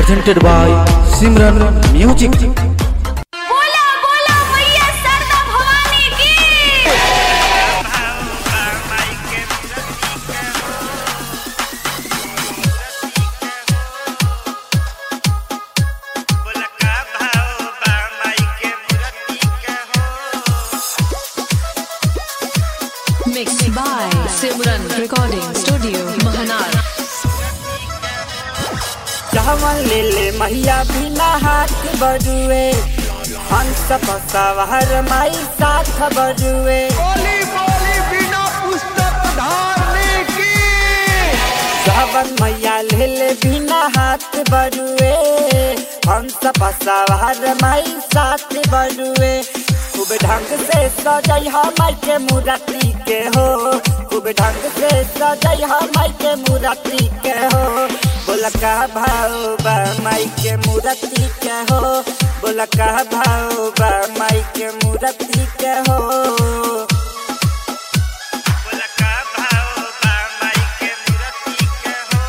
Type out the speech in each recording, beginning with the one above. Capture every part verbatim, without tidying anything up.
presented by Simran Music। बोला बोला मैया सरदा भवानी की। Mixed by Simran Recording Studio, Mahanar। चावल ले ले मैया बिना हाथ बजुए, हंस सवार माई साथ बजुए। बोली बोली बिना पुस्तक धारने की। चावल मैया ले ले बिना हाथ बजुए, हंस सवार माई साथ बजुए। खूब ढंग से सजाई माई के मूर्ति के हो, खूब ढंग से सजाई माई के मूर्ति के हो। बोला का भाव बा माई के मूर्ति के हो, बोला का भाव बा माई के मूर्ति के हो। बोला का भाव बा माई के मूर्ति के हो।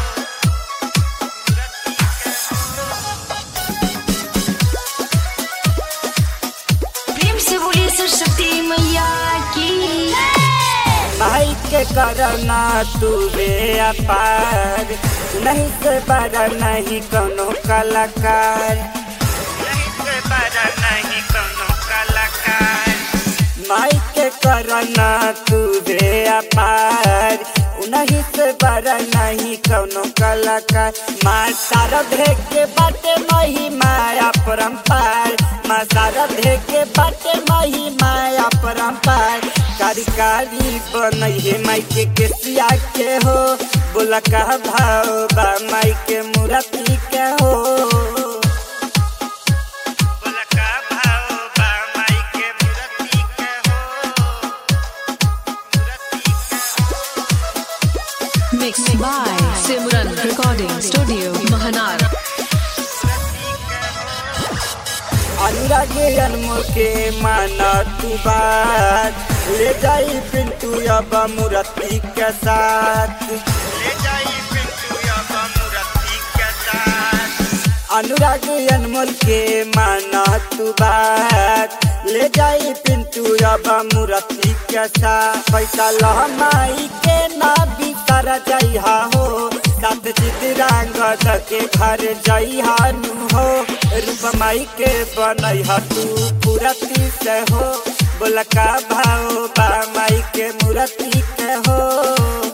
प्रेम से बोलिए सरस्वती मैया की। माई के करना तू बेअपार, नहीं से बड़ा नहीं कोनो कलाकार, नहीं से बड़ा नहीं कोनो कलाकार। माई के करना तू बेअपार, नहीं से बड़ा नहीं कोनो कलाकार। माँ शारदे के बाटे मही माया परम्पार, माँ शारदे के बाटे मही माया परम्पार। कारी कारी बनई है माई के केसिया के हो, बोला का भाव बा माई के मूर्ति के हो। बोला का भाव बा माई के मूर्ति के हो। Mixed by Simran Recording Studio, Mahanar। Anurag जन्म के माना तू बात, ले जाई पिंटू अब मूर्ति के साथ, ले जाई पिंटू अब मूर्ति के साथ। अनुराग जन्म के माना तू बात, ले जाई पिंटू अब मूर्ति के साथ। पैसा लहमाई के ना बितर जइहा हो, सात चितरांगद के घर जइहा नु हो। रूप माई के बनैहा तू मूर्ति से हो, बोला का भाव बा माई के मूर्ति के हो।